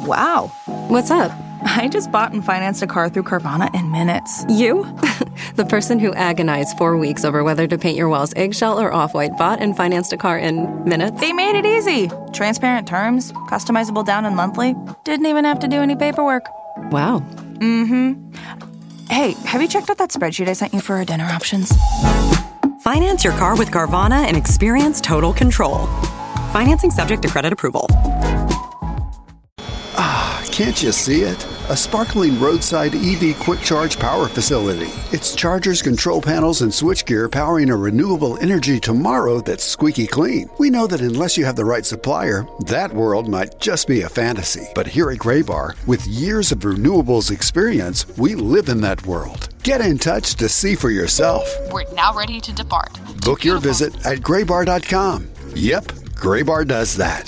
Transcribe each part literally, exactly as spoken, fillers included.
Wow. What's up? I just bought and financed a car through Carvana in minutes. You? The person who agonized four weeks over whether to paint your walls eggshell or off-white bought and financed a car in minutes? They made it easy. Transparent terms, customizable down and monthly. Didn't even have to do any paperwork. Wow. Mm-hmm. Hey, have you checked out that spreadsheet I sent you for our dinner options? Finance your car with Carvana and experience total control. Financing subject to credit approval. Ah, can't you see it? A sparkling roadside E V quick charge power facility. It's chargers, control panels, and switchgear powering a renewable energy tomorrow that's squeaky clean. We know that unless you have the right supplier, that world might just be a fantasy. But here at Graybar, with years of renewables experience, we live in that world. Get in touch to see for yourself. We're now ready to depart. Book your visit at graybar dot com. Yep, Graybar does that.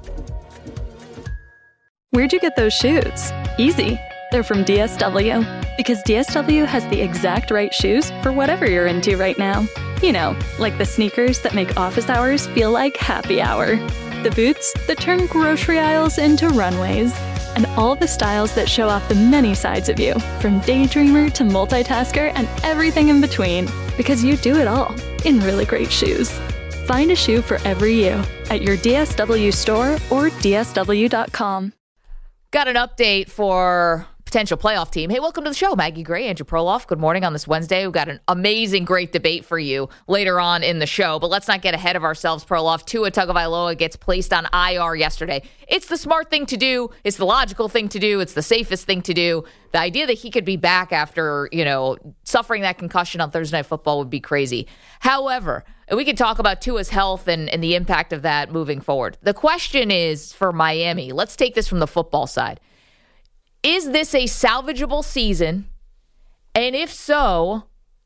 Where'd you get those shoes? Easy. They're from D S W. Because D S W has the exact right shoes for whatever you're into right now. You know, like the sneakers that make office hours feel like happy hour. The boots that turn grocery aisles into runways. And all the styles that show off the many sides of you, from daydreamer to multitasker and everything in between. Because you do it all in really great shoes. Find a shoe for every you at your D S W store or D S W dot com. Got an update for potential playoff team. Hey, welcome to the show. Maggie Gray, Andrew Perloff. Good morning on this Wednesday. We've got an amazing, great debate for you later on in the show. But let's not get ahead of ourselves, Perloff. Tua Tagovailoa gets placed on I R yesterday. It's the smart thing to do. It's the logical thing to do. It's the safest thing to do. The idea that he could be back after, you know, suffering that concussion on Thursday Night Football would be crazy. However, we could talk about Tua's health and, and the impact of that moving forward. The question is for Miami. Let's take this from the football side. Is this a salvageable season? And if so,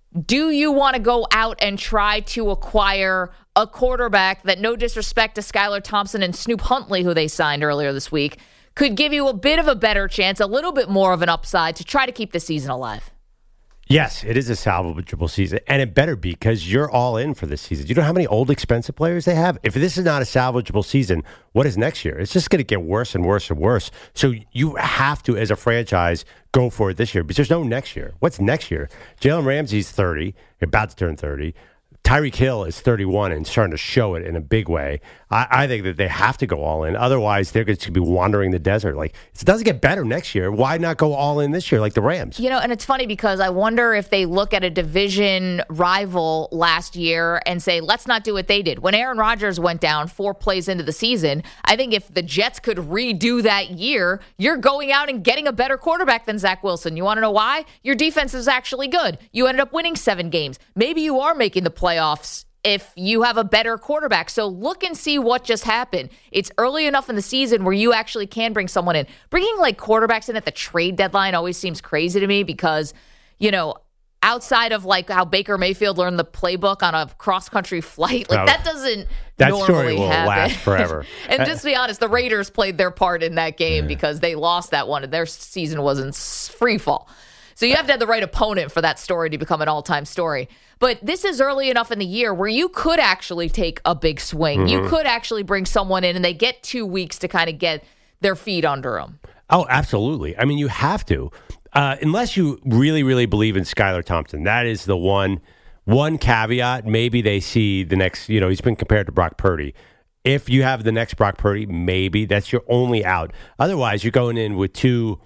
do you want to go out and try to acquire a quarterback that, no disrespect to Skylar Thompson and Snoop Huntley, who they signed earlier this week, could give you a bit of a better chance, a little bit more of an upside to try to keep the season alive? Yes, it is a salvageable season, and it better be because you're all in for this season. You know how many old, expensive players they have? If this is not a salvageable season, what is next year? It's just going to get worse and worse and worse. So you have to, as a franchise, go for it this year because there's no next year. What's next year? Jalen Ramsey's thirty, about to turn thirty. Tyreek Hill is thirty-one and starting to show it in a big way. I, I think that they have to go all in. Otherwise, they're going to be wandering the desert. Like, it doesn't get better next year. Why not go all in this year like the Rams? You know, and it's funny because I wonder if they look at a division rival last year and say, let's not do what they did. When Aaron Rodgers went down four plays into the season, I think if the Jets could redo that year, you're going out and getting a better quarterback than Zach Wilson. You want to know why? Your defense is actually good. You ended up winning seven games. Maybe you are making the playoffs if you have a better quarterback. So look and see what just happened. It's early enough in the season where you actually can bring someone in. Bringing like quarterbacks in at the trade deadline always seems crazy to me because, you know, outside of like how Baker Mayfield learned the playbook on a cross-country flight, like no, that doesn't that normally story will happen. last forever. And just to be honest, the Raiders played their part in that game yeah. because they lost that one and their season was in free fall. So you have to have the right opponent for that story to become an all-time story. But this is early enough in the year where you could actually take a big swing. Mm-hmm. You could actually bring someone in and they get two weeks to kind of get their feet under them. Oh, absolutely. I mean, you have to. Uh, unless you really, really believe in Skylar Thompson. That is the one one caveat. Maybe they see the next, you know, he's been compared to Brock Purdy. If you have the next Brock Purdy, maybe that's your only out. Otherwise, you're going in with two,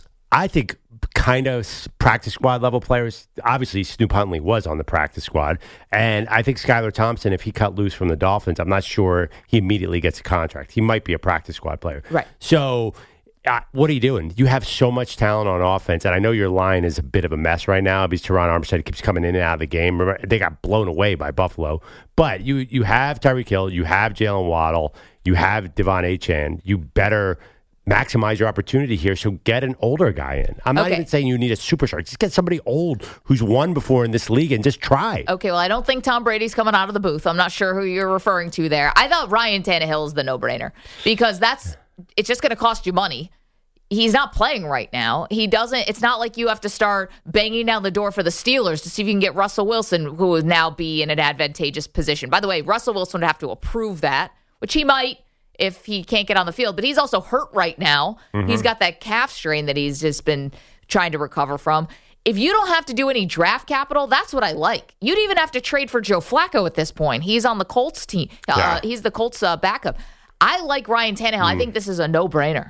I think, kind of practice squad level players. Obviously, Snoop Huntley was on the practice squad. And I think Skylar Thompson, if he cut loose from the Dolphins, I'm not sure he immediately gets a contract. He might be a practice squad player. Right. So uh, what are you doing? You have so much talent on offense. And I know your line is a bit of a mess right now because Teron Armstead keeps coming in and out of the game. Remember, they got blown away by Buffalo. But you, you have Tyreek Hill. You have Jalen Waddle. You have Devon Achane. You better maximize your opportunity here, so get an older guy in. I'm not okay. even saying you need a superstar. Just get somebody old who's won before in this league and just try. Okay, well, I don't think Tom Brady's coming out of the booth. I'm not sure who you're referring to there. I thought Ryan Tannehill is the no-brainer because that's it's just going to cost you money. He's not playing right now. He doesn't. It's not like you have to start banging down the door for the Steelers to see if you can get Russell Wilson, who will now be in an advantageous position. By the way, Russell Wilson would have to approve that, which he might. if he can't get on the field. But he's also hurt right now. Mm-hmm. He's got that calf strain that he's just been trying to recover from. If you don't have to do any draft capital, that's what I like. You'd even have to trade for Joe Flacco at this point. He's on the Colts team. Uh, yeah. He's the Colts uh, backup. I like Ryan Tannehill. Mm. I think this is a no-brainer.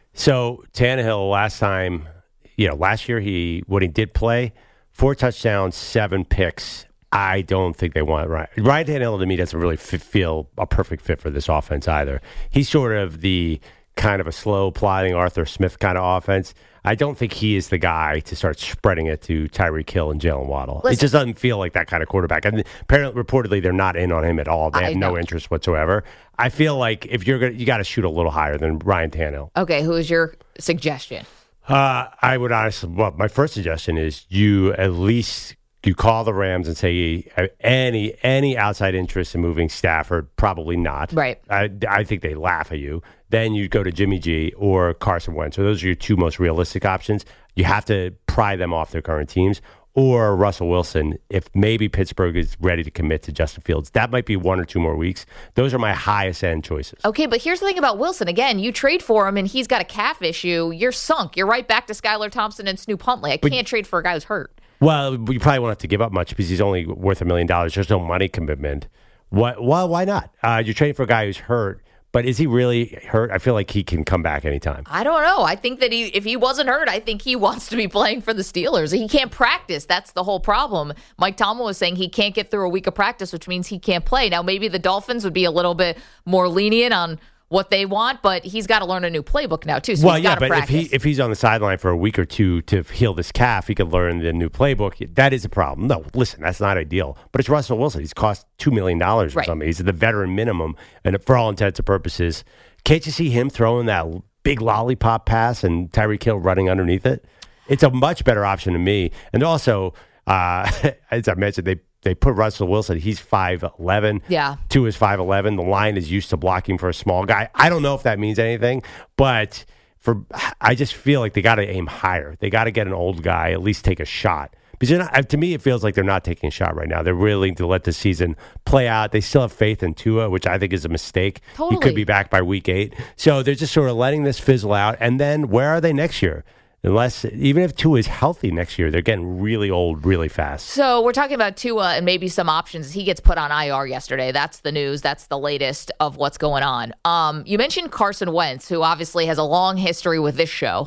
So Tannehill last time, you know, last year he when he did play, four touchdowns, seven picks. I don't think they want Ryan. Ryan Tannehill to me doesn't really f- feel a perfect fit for this offense either. He's sort of the kind of a slow, plodding Arthur Smith kind of offense. I don't think he is the guy to start spreading it to Tyreek Hill and Jalen Waddle. Listen, it just doesn't feel like that kind of quarterback. And apparently, reportedly, they're not in on him at all. They have I no know. interest whatsoever. I feel like if you're gonna, you got to shoot a little higher than Ryan Tannehill. Okay, who is your suggestion? Uh, I would honestly, well, my first suggestion is you at least you call the Rams and say any any outside interest in moving Stafford, probably not. Right. I, I think they laugh at you. Then you go to Jimmy G or Carson Wentz. So those are your two most realistic options. You have to pry them off their current teams. Or Russell Wilson, if maybe Pittsburgh is ready to commit to Justin Fields. That might be one or two more weeks. Those are my highest end choices. Okay, but here's the thing about Wilson. Again, you trade for him and he's got a calf issue. You're sunk. You're right back to Skylar Thompson and Snoop Huntley. I but, can't trade for a guy who's hurt. Well, you probably won't have to give up much because he's only worth a million dollars. There's no money commitment. What? Well, why not? Uh, you're trading for a guy who's hurt. But is he really hurt? I feel like he can come back anytime. I don't know. I think that he, if he wasn't hurt, I think he wants to be playing for the Steelers. He can't practice. That's the whole problem. Mike Tomlin was saying he can't get through a week of practice, which means he can't play. Now, maybe the Dolphins would be a little bit more lenient on what they want, but he's got to learn a new playbook now, too. So well, he's yeah, got to but practice. if he if he's on the sideline for a week or two to heal this calf, he could learn the new playbook. That is a problem. No, listen, that's not ideal. But it's Russell Wilson. He's cost two million dollars or right. something. He's at the veteran minimum, and for all intents and purposes, can't you see him throwing that big lollipop pass and Tyreek Hill running underneath it? It's a much better option to me. And also, uh, as I mentioned, they They put Russell Wilson. He's five eleven. Yeah. Two is five eleven. The line is used to blocking for a small guy. I don't know if that means anything, but for I just feel like they got to aim higher. They got to get an old guy, at least take a shot. Because you're not, to me, it feels like they're not taking a shot right now. They're willing to let the season play out. They still have faith in Tua, which I think is a mistake. Totally. He could be back by week eight. So they're just sort of letting this fizzle out. And then where are they next year? Unless, even if Tua is healthy next year, they're getting really old really fast. So we're talking about Tua and maybe some options. He gets put on I R yesterday. That's the news. That's the latest of what's going on. Um, you mentioned Carson Wentz, who obviously has a long history with this show.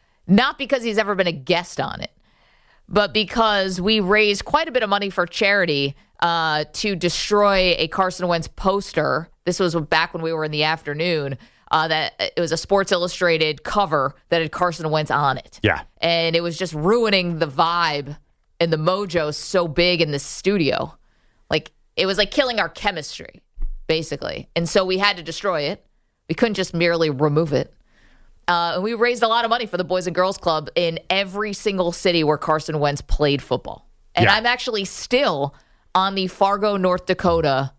Not because he's ever been a guest on it, but because we raised quite a bit of money for charity uh, to destroy a Carson Wentz poster. This was back when we were in the afternoon. Uh, that it was a Sports Illustrated cover that had Carson Wentz on it. Yeah. And it was just ruining the vibe and the mojo so big in the studio. Like, it was like killing our chemistry, basically. And so we had to destroy it. We couldn't just merely remove it. Uh, and we raised a lot of money for the Boys and Girls Club in every single city where Carson Wentz played football. And yeah. I'm actually still on the Fargo, North Dakota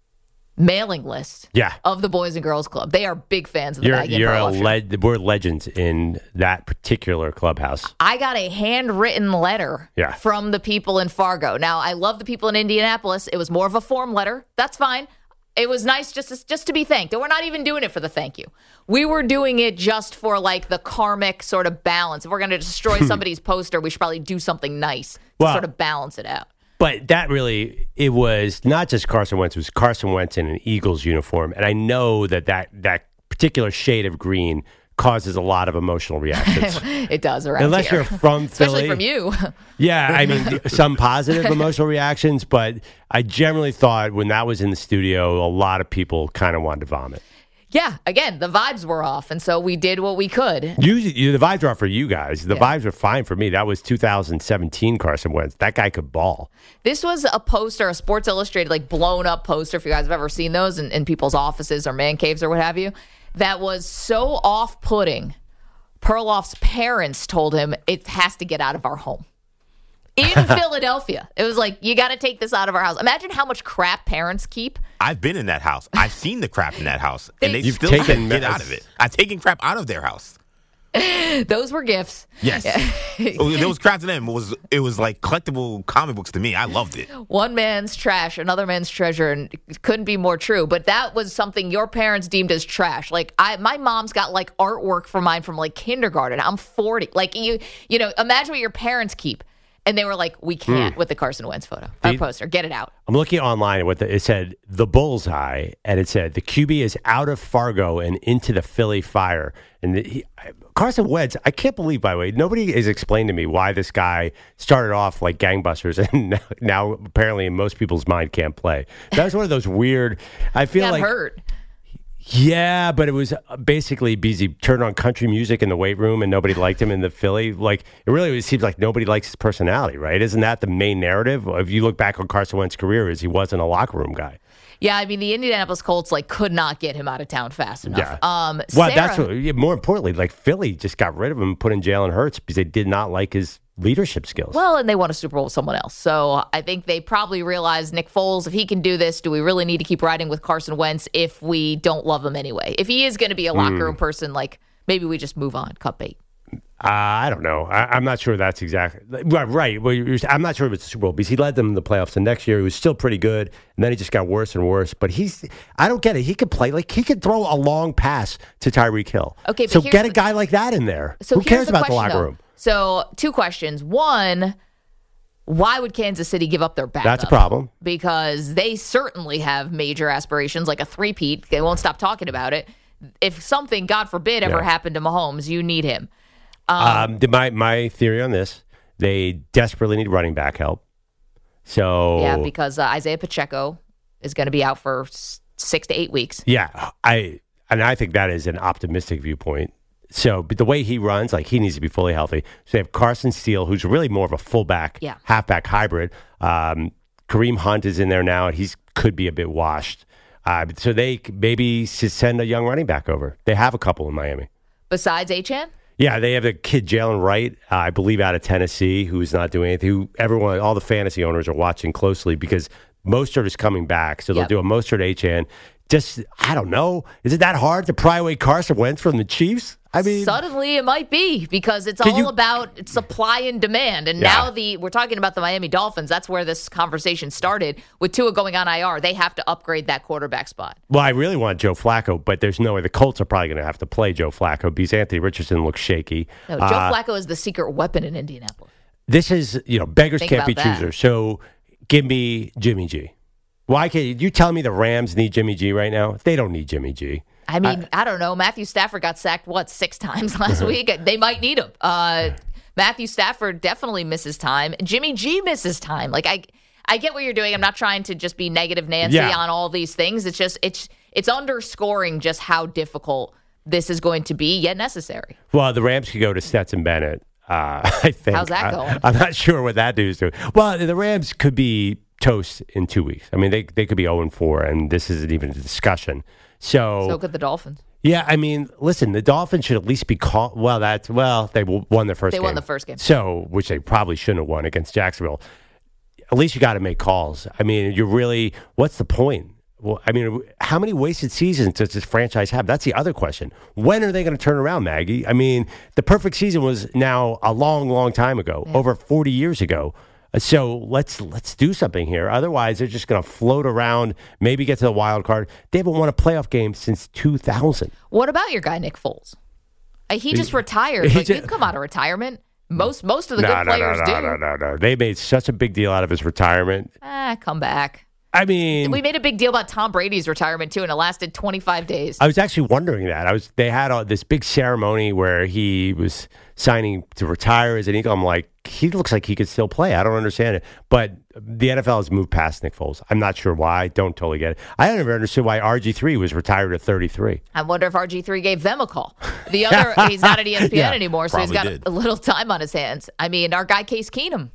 mailing list yeah. of the Boys and Girls Club. They are big fans of the you're, Maggie you're and a le- We're legends in that particular clubhouse. I got a handwritten letter yeah. from the people in Fargo. Now, I love the people in Indianapolis. It was more of a form letter. That's fine. It was nice just to, just to be thanked. And we're not even doing it for the thank you. We were doing it just for like the karmic sort of balance. If we're going to destroy somebody's poster, we should probably do something nice to well, sort of balance it out. But that really, it was not just Carson Wentz. It was Carson Wentz in an Eagles uniform. And I know that that, that particular shade of green causes a lot of emotional reactions. It does around Unless here. you're from Philly. Especially from you. Yeah, I mean, some positive emotional reactions. But I generally thought when that was in the studio, a lot of people kind of wanted to vomit. Yeah, again, the vibes were off, and so we did what we could. Usually, you, the vibes were off for you guys. The yeah. vibes were fine for me. That was two thousand seventeen Carson Wentz. That guy could ball. This was a poster, a Sports Illustrated, like blown-up poster, if you guys have ever seen those in, in people's offices or man caves or what have you, that was so off-putting. Perloff's parents told him it has to get out of our home. In Philadelphia. It was like, you got to take this out of our house. Imagine how much crap parents keep. I've been in that house. I've seen the crap in that house. And they You've still taken can't get out of it. I've taken crap out of their house. Those were gifts. Yes. There was crap to them. It was, it was like collectible comic books to me. I loved it. One man's trash, another man's treasure, and it couldn't be more true. But that was something your parents deemed as trash. Like I, my mom's got like artwork for mine from like kindergarten. I'm forty. Like you, you know, imagine what your parents keep. And they were like, we can't with the Carson Wentz photo. Our poster. Get it out. I'm looking online at what the, it said, the bullseye, and it said the Q B is out of Fargo and into the Philly Fire. And the, he, Carson Wentz, I can't believe, by the way, nobody has explained to me why this guy started off like gangbusters and now, now apparently in most people's mind can't play. That was one of those weird, I feel he got like. hurt. Yeah, but it was basically because he turned on country music in the weight room and nobody liked him in the Philly. Like, it really seems like nobody likes his personality, right? Isn't that the main narrative? If you look back on Carson Wentz's career, is he wasn't a locker room guy. Yeah, I mean, the Indianapolis Colts like could not get him out of town fast enough. Yeah. Um, well, Sarah, that's what, yeah, more importantly, like Philly just got rid of him and put in Jalen Hurts because they did not like his leadership skills. Well, and they won a Super Bowl with someone else. So I think they probably realized Nick Foles, if he can do this, do we really need to keep riding with Carson Wentz if we don't love him anyway? If he is going to be a locker Mm. room person, like maybe we just move on, cut bait. Uh, I don't know. I, I'm not sure that's exactly right. Right. Well, you're, I'm not sure if it's the Super Bowl because he led them in the playoffs. And next year he was still pretty good, and then he just got worse and worse. But he's, I don't get it. He could play like he could throw a long pass to Tyreek Hill. Okay, but so here's get a the- guy like that in there. So Who here's cares the about the question, locker though. room? So two questions. One, why would Kansas City give up their backup? That's a problem. Because they certainly have major aspirations, like a three-peat. They won't stop talking about it. If something, God forbid, ever Yeah. happened to Mahomes, you need him. Um, the- my my theory on this: they desperately need running back help. So Yeah, because uh, Isaiah Pacheco is going to be out for s- six to eight weeks. yeah, I and I think that is an optimistic viewpoint. So, but the way he runs, like he needs to be fully healthy. So they have Carson Steele, who's really more of a fullback, Yeah. halfback hybrid. Um, Kareem Hunt is in there now, and he's could be a bit washed. Uh, so they c- maybe s- send a young running back over. They have a couple in Miami. Besides Achane? Yeah, they have a kid, Jalen Wright, uh, I believe, out of Tennessee, who's not doing anything. Who everyone, all the fantasy owners are watching closely because Mostert is coming back, so they'll Yep. do a Mostert Achane. Just, I don't know. Is it that hard to pry away Carson Wentz from the Chiefs? I mean, Suddenly it might be because it's Can all you- about supply and demand. And Yeah. now the we're talking about the Miami Dolphins. That's where this conversation started. With Tua going on I R, they have to upgrade that quarterback spot. well, I really want Joe Flacco, but there's no way. The Colts are probably going to have to play Joe Flacco because Anthony Richardson looks shaky. No, Joe Uh, Flacco is the secret weapon in Indianapolis. This is, you know, beggars Think can't be about that. choosers. So give me Jimmy G. Why can't you tell me the Rams need Jimmy G right now? They don't need Jimmy G. I mean, I, don't know. Matthew Stafford got sacked, what, six times last week? They might need him. Uh, Matthew Stafford definitely misses time. Jimmy G misses time. Like, I I get what you're doing. I'm not trying to just be negative Nancy Yeah. on all these things. It's just, it's it's underscoring just how difficult this is going to be, yet necessary. Well, the Rams could go to Stetson Bennett. Uh, I think. How's that I- going? I'm not sure what that dude's doing. Well, the Rams could be toast in two weeks. I mean, they they could be oh and four, and this isn't even a discussion. So, So could the Dolphins. yeah, I mean, listen, the Dolphins should at least be called. Well, that's well, they w- won their first. They game. won the first game. So, which they probably shouldn't have won against Jacksonville. At least you got to make calls. I mean, you're really. What's the point? Well, I mean, how many wasted seasons does this franchise have? That's the other question. When are they going to turn around, Maggie? I mean, the perfect season was now a long, long time ago, Yeah. over forty years ago. So let's let's do something here. Otherwise, they're just going to float around, maybe get to the wild card. They haven't won a playoff game since two thousand. What about your guy, Nick Foles? Uh, He just retired. he Like, just- you come out of retirement. Most most of the no, good no, players no, do. no, no, no, no. They made such a big deal out of his retirement. Ah, come back. I mean, We made a big deal about Tom Brady's retirement too, and it lasted twenty-five days. I was actually wondering that. I was. They had uh, this big ceremony where he was signing to retire as an Eagle. I'm like, he looks like he could still play. I don't understand it. But the N F L has moved past Nick Foles. I'm not sure why. Don't totally get it. I never understood why R G three was retired at thirty-three. I wonder if R G three gave them a call. The other, he's not at E S P N Yeah, anymore, so he's got probably did. a little time on his hands. I mean, our guy Case Keenum.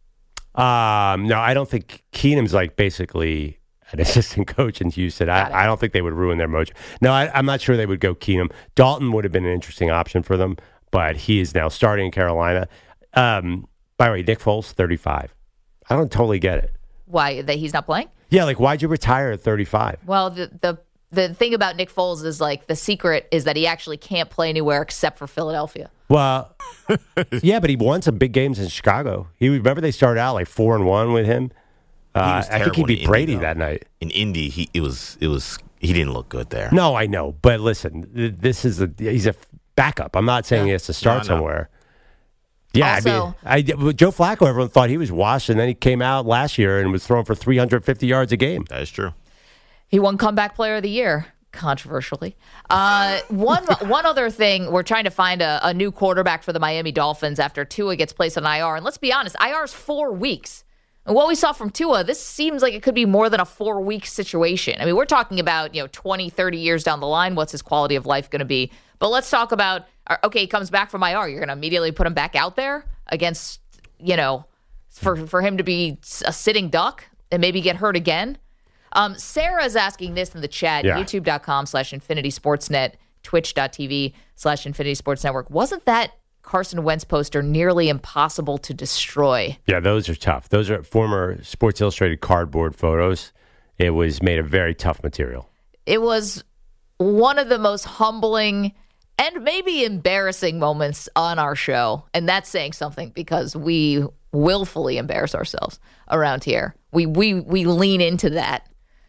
Um, no, I don't think Keenum's like basically an assistant coach in Houston. Got it. I, I don't think they would ruin their mojo. No, I, I'm not sure they would go Keenum. Dalton would have been an interesting option for them, but he is now starting in Carolina. Um, by the way, Nick Foles, thirty-five. I don't totally get it. Why that he's not playing? Yeah, like why'd you retire at thirty-five? Well, the the the thing about Nick Foles is like the secret is that he actually can't play anywhere except for Philadelphia. Well, yeah, but he won some big games in Chicago. He remember they started out like four and one with him. Uh, I think he beat Brady Indy, that night. In Indy, he it was it was he didn't look good there. No, I know, but listen, th- this is a he's a backup. I'm not saying Yeah. he has to start No, no. somewhere. Yeah, Also- I mean, I, Joe Flacco, everyone thought he was washed, and then he came out last year and was throwing for three hundred fifty yards a game. That is true. He won Comeback Player of the Year, controversially. Uh, one one other thing, we're trying to find a, a new quarterback for the Miami Dolphins after Tua gets placed on I R. And let's be honest, I R is four weeks. And what we saw from Tua, this seems like it could be more than a four-week situation. I mean, we're talking about, you know, twenty, thirty years down the line. What's his quality of life going to be? But let's talk about, okay, he comes back from I R. You're going to immediately put him back out there against, you know, for, for him to be a sitting duck and maybe get hurt again? Um, Sarah's asking this in the chat, Yeah. youtube.com slash Infinity Sportsnet, twitch.tv slash Infinity Sports Network. Wasn't that Carson Wentz poster nearly impossible to destroy? Yeah, those are tough. Those are former Sports Illustrated cardboard photos. It was made of very tough material. It was one of the most humbling and maybe embarrassing moments on our show. And that's saying something because we willfully embarrass ourselves around here. We we we lean into that.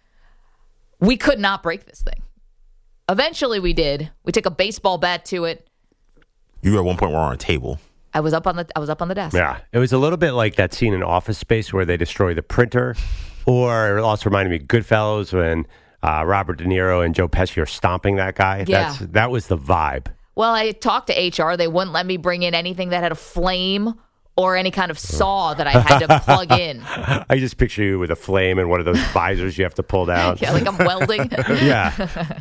We could not break this thing. Eventually we did. We took a baseball bat to it. You at one point were on a table. I was up on the I was up on the desk. Yeah, it was a little bit like that scene in Office Space where they destroy the printer, or it also reminded me of Goodfellas when uh, Robert De Niro and Joe Pesci are stomping that guy. Yeah. That's, that was the vibe. Well, I talked to H R. They wouldn't let me bring in anything that had a flame or any kind of saw that I had to plug in. I just picture you with a flame and one of those visors you have to pull down. Yeah, like I'm welding. Yeah.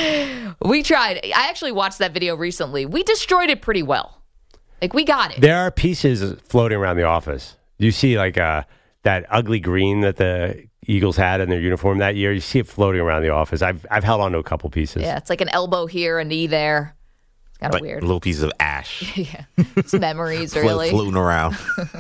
We tried. I actually watched that video recently. We destroyed it pretty well. Like, we got it. There are pieces floating around the office. You see, like, uh, that ugly green that the Eagles had in their uniform that year. You see it floating around the office. I've I've held on to a couple pieces. Yeah, it's like an elbow here, a knee there. It's kind of Like weird. little pieces of ash Yeah, it's memories, flo- really. floating around.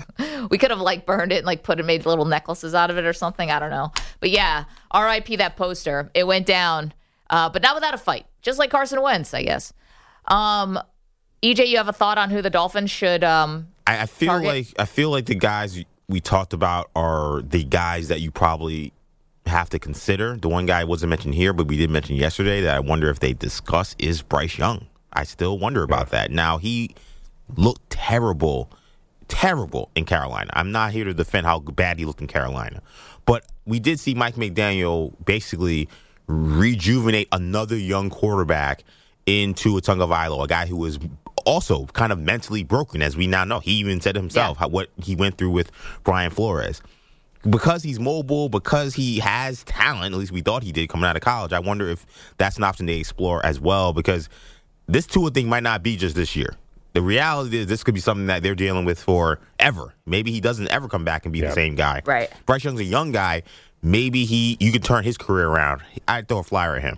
We could have, like, burned it and, like, put it, made little necklaces out of it or something. I don't know. But, yeah, R I P that poster. It went down, uh, but not without a fight. Just like Carson Wentz, I guess. Um, E J, you have a thought on who the Dolphins should um, I, I feel target? like I feel like the guys we talked about are the guys that you probably have to consider. The one guy wasn't mentioned here, but we did mention yesterday that I wonder if they discuss is Bryce Young. I still wonder about that. Now, he looked terrible, terrible in Carolina. I'm not here to defend how bad he looked in Carolina, but we did see Mike McDaniel basically rejuvenate another young quarterback into a Tagovailoa, a guy who was also kind of mentally broken, as we now know. He even said himself Yeah. how, what he went through with Brian Flores. Because he's mobile, because he has talent, at least we thought he did coming out of college, I wonder if that's an option they explore as well, because this Tua thing might not be just this year. The reality is this could be something that they're dealing with forever. Maybe he doesn't ever come back and be Yeah. the same guy. Right. Bryce Young's a young guy. Maybe he you could turn his career around. I'd throw a flyer at him.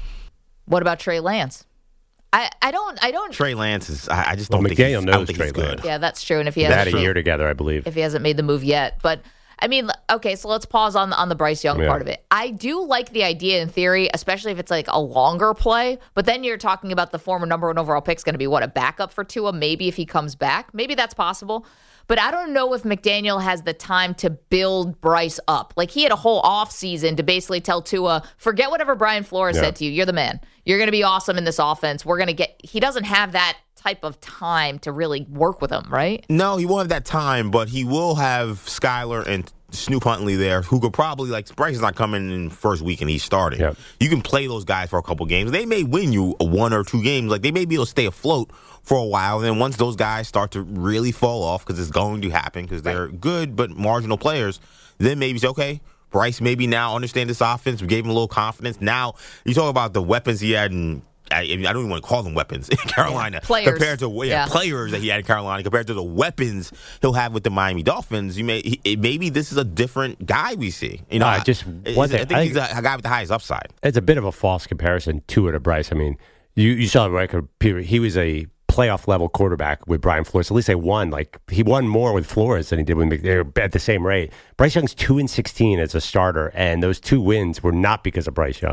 What about Trey Lance? I, I don't I don't Trey Lance is. I, I just Well, don't think McDaniel he's, I knows don't think Trey he's good. Lance. Yeah, that's true. And if he They had hasn't a year together, I believe. if he hasn't made the move yet, but I mean, okay, so let's pause on on the Bryce Young Yeah. part of it. I do like the idea in theory, especially if it's like a longer play. But then you're talking about the former number one overall pick's going to be what, a backup for Tua? Maybe if he comes back, maybe that's possible. But I don't know if McDaniel has the time to build Bryce up. Like, he had a whole offseason to basically tell Tua, forget whatever Brian Flores Yeah. said to you. You're the man. You're going to be awesome in this offense. We're going to get. He doesn't have that type of time to really work with him, right? No, he won't have that time, but he will have Skyler and Snoop Huntley there, who could probably, like, Bryce is not coming in first week and he's starting. Yep. You can play those guys for a couple games. They may win you one or two games. Like, they may be able to stay afloat for a while. And then once those guys start to really fall off, because it's going to happen, because they're good but marginal players, then maybe say, okay, Bryce maybe now understand this offense. We gave him a little confidence. Now, you talk about the weapons he had in I, I don't even want to call them weapons in Carolina. Yeah, players. Compared to yeah, Yeah. players that he had in Carolina, compared to the weapons he'll have with the Miami Dolphins, you may he, maybe this is a different guy we see. You know, Uh, just I, one I thing. think I he's a, a guy with the highest upside. It's a bit of a false comparison to it to Bryce. I mean, you, you saw the record period. He was a playoff level quarterback with Brian Flores. At least they won. Like, he won more with Flores than he did with Mc- they were at the same rate. Bryce Young's two and sixteen as a starter, and those two wins were not because of Bryce Young.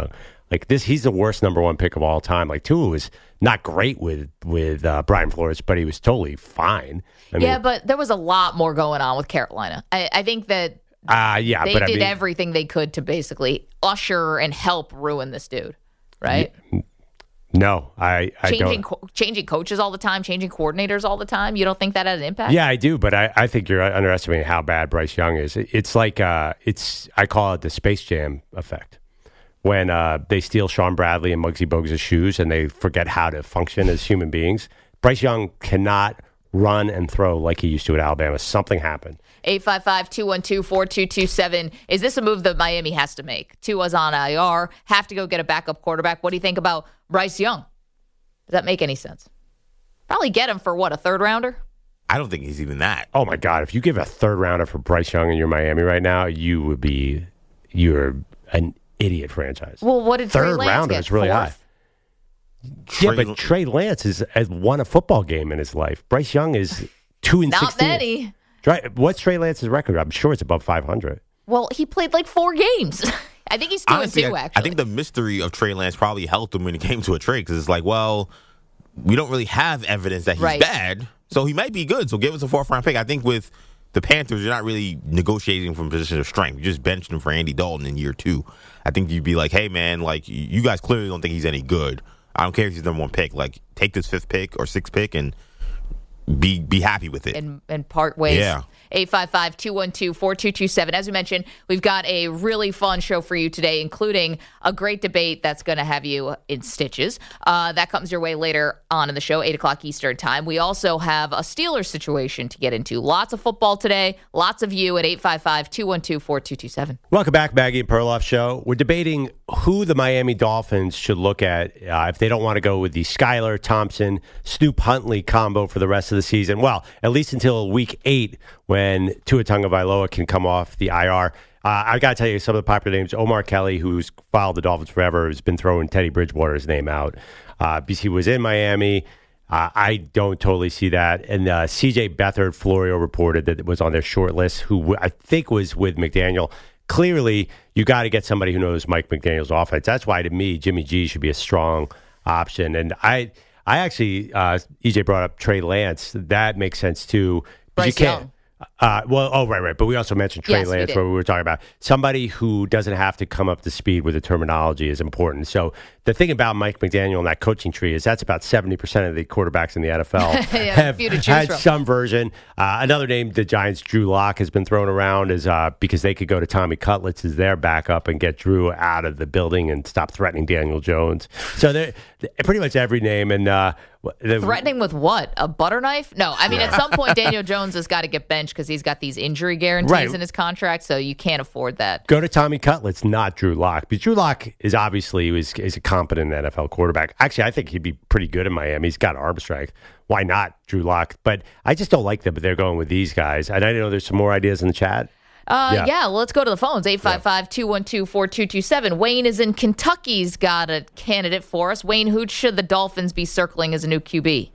Like this, he's the worst number one pick of all time. Like Tua was not great with with uh, Brian Flores, but he was totally fine. I yeah, mean, but there was a lot more going on with Carolina. I, I think that uh, yeah, they but did I mean, everything they could to basically usher and help ruin this dude, right? Yeah, no, I, I changing don't. co- changing coaches all the time, changing coordinators all the time. You don't think that had an impact? Yeah, I do, but I, I think you're underestimating how bad Bryce Young is. It, it's like uh, it's I call it the Space Jam effect. When uh, they steal Sean Bradley and Muggsy Bogues' shoes and they forget how to function as human beings. Bryce Young cannot run and throw like he used to at Alabama. Something happened. eight five five, two one two, four two two seven. Is this a move that Miami has to make? Tua's on I R, have to go get a backup quarterback. What do you think about Bryce Young? Does that make any sense? Probably get him for what, a third rounder? I don't think he's even that. Oh, my God. If you give a third rounder for Bryce Young and you're Miami right now, you would be, you're an idiot franchise. Well, what did Trey third Lance rounder get? is really Fourth? high. Trey, yeah, but Trey Lance is, has won a football game in his life. Bryce Young is two and Not sixteen. many. Right. What's Trey Lance's record? I'm sure it's above five hundred. Well, he played like four games. I think he's two honestly, and two, I, actually. I think the mystery of Trey Lance probably helped him when it came to a trade because it's like, well, we don't really have evidence that he's Right. bad, so he might be good. So give us a fourth round pick. I think with the Panthers, you're not really negotiating from a position of strength. You just benched him for Andy Dalton in year two. I think you'd be like, hey, man, like you guys clearly don't think he's any good. I don't care if he's number one pick. Like, take this fifth pick or sixth pick and be be happy with it. and, and part ways. Yeah. eight five five, two one two, four two two seven. As we mentioned, we've got a really fun show for you today, including a great debate that's going to have you in stitches. Uh, that comes your way later on in the show, eight o'clock Eastern time. We also have a Steelers situation to get into. Lots of football today. Lots of you at eight five five, two one two, four two two seven. Welcome back, Maggie and Perloff Show. We're debating who the Miami Dolphins should look at uh, if they don't want to go with the Skylar Thompson, Snoop Huntley combo for the rest of the season. Well, at least until week eight when Tua Tagovailoa can come off the I R. Uh, I got to tell you some of the popular names. Omar Kelly, who's followed the Dolphins forever, has been throwing Teddy Bridgewater's name out uh, because he was in Miami. Uh, I don't totally see that. And uh, C J Beathard, Florio reported that it was on their short list, who w- I think was with McDaniel. Clearly, you got to get somebody who knows Mike McDaniel's offense. That's why, to me, Jimmy G should be a strong option. And I, I actually, uh, E J brought up Trey Lance. That makes sense too. But Bryce you can't. Young. Uh, well, oh, right, right. But we also mentioned Trey Yes, we Lance, did. where we were talking about somebody who doesn't have to come up to speed with the terminology is important. So the thing about Mike McDaniel and that coaching tree is that's about seventy percent of the quarterbacks in the N F L Yeah, have a few to choose had from. some version. Uh, another name, the Giants' Drew Lock has been thrown around is uh, because they could go to Tommy Cutlets as their backup and get Drew out of the building and stop threatening Daniel Jones. So they're, they're pretty much every name. And uh, the, Threatening with what? A butter knife? No, I mean, at some point, Daniel Jones has got to get benched because he's got these injury guarantees Right. in his contract, so you can't afford that. Go to Tommy Cutlets, not Drew Lock. But Drew Lock is obviously is, is a competent N F L quarterback. Actually, I think he'd be pretty good in Miami. He's got arm strength. Why not Drew Lock? But I just don't like them, but they're going with these guys. And I know there's some more ideas in the chat. Uh, yeah. Yeah. well, let's go to the phones. eight five five, two one two, four two two seven. Wayne is in Kentucky. He's got a candidate for us. Wayne, who should the Dolphins be circling as a new Q B?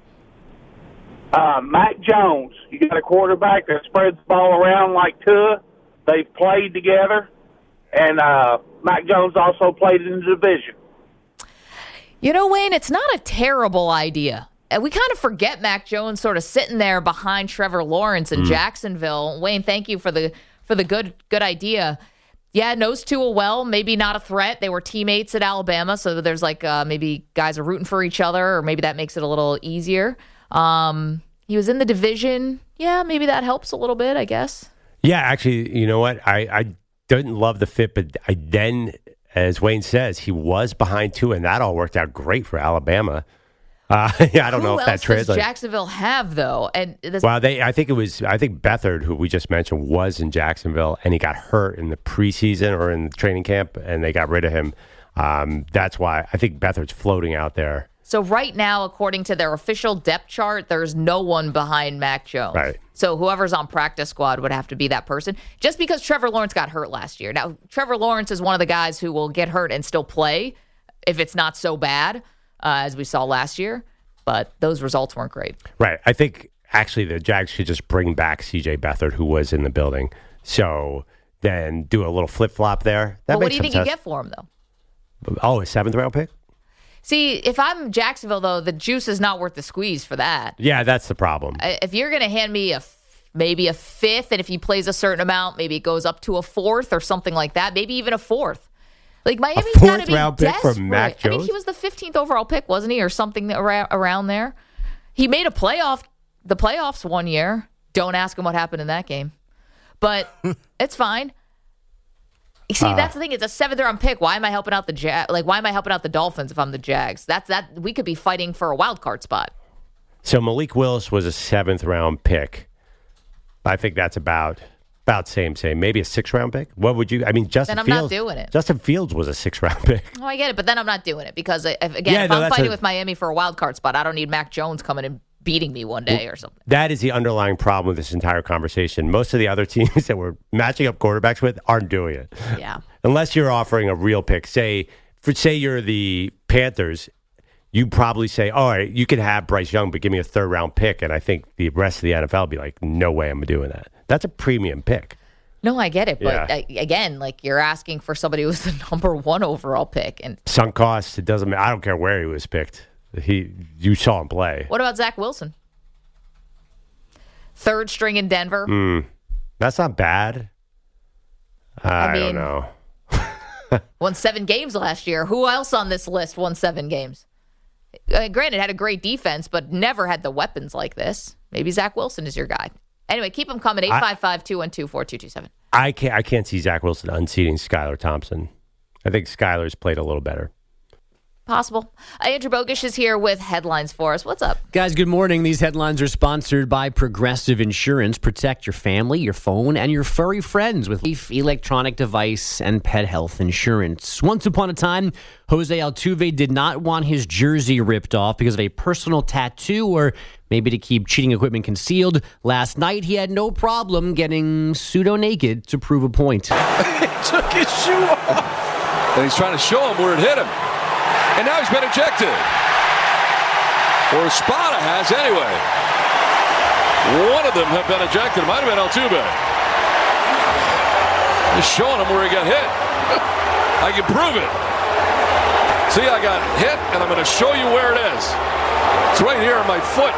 Uh, Mac Jones. You got a quarterback that spreads the ball around like Tua. They've played together. And uh, Mac Jones also played in the division. You know, Wayne, it's not a terrible idea. And we kind of forget Mac Jones sort of sitting there behind Trevor Lawrence in Jacksonville. Wayne, thank you for the for the good good idea. Yeah, knows Tua well, maybe not a threat. They were teammates at Alabama, so there's like uh, maybe guys are rooting for each other, or maybe that makes it a little easier. Um, he was in the division. Yeah, maybe that helps a little bit, I guess. Yeah, actually, you know what? I, I didn't love the fit, but I then, as Wayne says, he was behind Tua, and that all worked out great for Alabama. Uh, yeah, I don't Who know if else that does translates. Jacksonville have, though? And this, Well, they, I think it was, I think Beathard, who we just mentioned, was in Jacksonville, and he got hurt in the preseason or in the training camp, and they got rid of him. Um, that's why I think Beathard's floating out there. So right now, according to their official depth chart, there's no one behind Mac Jones. Right. So whoever's on practice squad would have to be that person. Just because Trevor Lawrence got hurt last year. Now, Trevor Lawrence is one of the guys who will get hurt and still play if it's not so bad, uh, as we saw last year. But those results weren't great. Right. I think actually the Jags should just bring back C J Beathard, who was in the building. So then do a little flip flop there. That But what makes do you think some you sense. get for him, though? Oh, a seventh round pick? See, if I'm Jacksonville, though, the juice is not worth the squeeze for that. Yeah, that's the problem. If you're going to hand me a maybe a fifth, and if he plays a certain amount, maybe it goes up to a fourth or something like that, maybe even a fourth. Like Miami's got to be round pick for Mac Jones? I mean, he was the fifteenth overall pick, wasn't he, or something around there? He made a playoff, the playoffs one year. Don't ask him what happened in that game, but it's fine. See, uh, that's the thing. It's a seventh round pick. Why am I helping out the Jag? Like, why am I helping out the Dolphins if I'm the Jags? That's that. We could be fighting for a wild card spot. So Malik Willis was a seventh round pick. I think that's about about same same. Maybe a six round pick. What would you? I mean, Justin. Then I'm Fields, not doing it. Justin Fields was a six round pick. Oh, I get it, but then I'm not doing it because if, again, yeah, if no, I'm fighting a, with Miami for a wild card spot, I don't need Mac Jones coming and beating me one day well, or something. That is the underlying problem with this entire conversation. Most of the other teams that we're matching up quarterbacks with aren't doing it. Yeah. Unless you're offering a real pick. Say, for say you're the Panthers, you probably say, all right, you can have Bryce Young, but give me a third round pick. And I think the rest of the N F L will be like, no way I'm doing that. That's a premium pick. No, I get it. But yeah. uh, again, like you're asking for somebody who's the number one overall pick. And sunk cost, it doesn't matter. I don't care where he was picked. He, you saw him play. What about Zach Wilson? Third string in Denver. Mm, that's not bad. I, I mean, don't know. Won seven games last year. Who else on this list won seven games? Uh, granted, had a great defense, but never had the weapons like this. Maybe Zach Wilson is your guy. Anyway, keep them coming. eight five five, two one two, four two two seven. I can't, I can't see Zach Wilson unseating Skylar Thompson. I think Skylar's played a little better. Possible. Uh, Andrew Bogish is here with headlines for us. What's up? Guys, good morning. These headlines are sponsored by Progressive Insurance. Protect your family, your phone, and your furry friends with electronic device and pet health insurance. Once upon a time, Jose Altuve did not want his jersey ripped off because of a personal tattoo or maybe to keep cheating equipment concealed. Last night, he had no problem getting pseudo-naked to prove a point. He took his shoe off. And he's trying to show him where it hit him. And now he's been ejected. Or Espada has anyway. One of them have been ejected. It might have been Altuve. Just showing him where he got hit. I can prove it. See, I got hit, and I'm going to show you where it is. It's right here on my foot.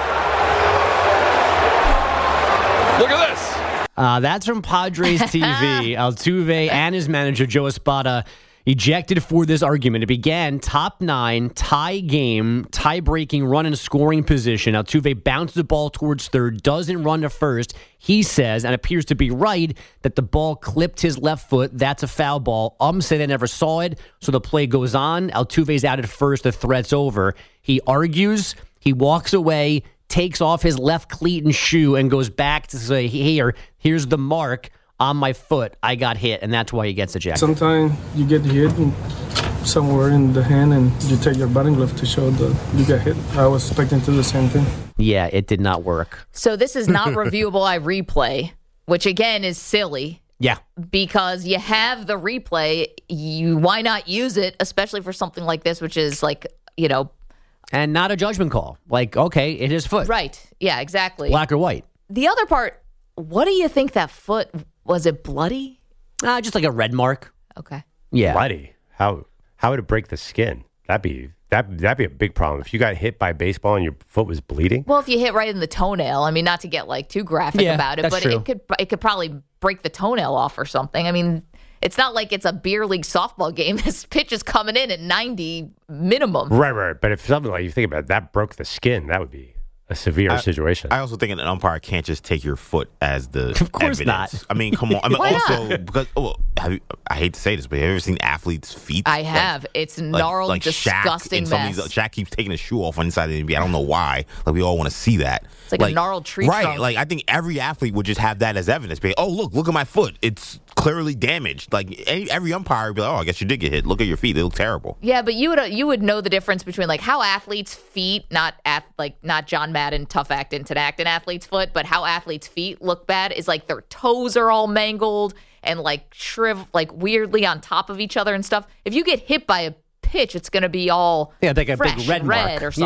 Look at this. Uh, that's from Padres T V. Altuve and his manager, Joe Espada, ejected for this argument. It began top nine, tie game, tie-breaking run and scoring position. Altuve bounces the ball towards third, doesn't run to first. He says, and appears to be right, that the ball clipped his left foot. That's a foul ball. Um say they never saw it, so the play goes on. Altuve's out at first. The threat's over. He argues. He walks away, takes off his left cleat and shoe, and goes back to say, here, here's the mark on my foot. I got hit, and that's why he gets ejected. Sometimes you get hit in, somewhere in the hand, and you take your batting glove to show that you got hit. I was expecting to do the same thing. Yeah, it did not work. So this is not reviewable I replay, which again is silly. Yeah. Because you have the replay, you why not use it, especially for something like this, which is like, you know. And not a judgment call. Like, okay, it is foot. Right. Yeah, exactly. Black or white. The other part, what do you think that foot, was it bloody? Uh, just like a red mark. Okay. Yeah. Bloody? How how would it break the skin? That'd be that that'd be a big problem. If you got hit by a baseball and your foot was bleeding. Well, if you hit right in the toenail, I mean, not to get like too graphic yeah, about it, that's but true. it could it could probably break the toenail off or something. I mean, it's not like it's a beer league softball game. This pitch is coming in at ninety minimum. Right, right. But if something like you think about it, that broke the skin, that would be a severe I, situation. I also think an umpire can't just take your foot as the Of course evidence. not. I mean, come on. I mean, Why also not? because oh, have you, I hate to say this, but have you ever seen athletes' feet? I have. Like, it's like, gnarled, like Shaq disgusting and some of mess. these- Shaq keeps taking his shoe off on the side of the N B A. I don't know why. Like we all want to see that. It's like a gnarled tree right? trunk. Like I think every athlete would just have that as evidence. Be, oh, look, look at my foot. It's clearly damaged. Like any, every umpire would be like, oh, I guess you did get hit. Look at your feet. They look terrible. Yeah, but you would you would know the difference between like how athletes' feet, not at, like not John Madden tough acting to act an athlete's foot, but how athletes' feet look bad is like their toes are all mangled and like shriv like weirdly on top of each other and stuff. If you get hit by a pitch, it's going to be all Yeah, like a fresh big red and mark. red or something. Yeah.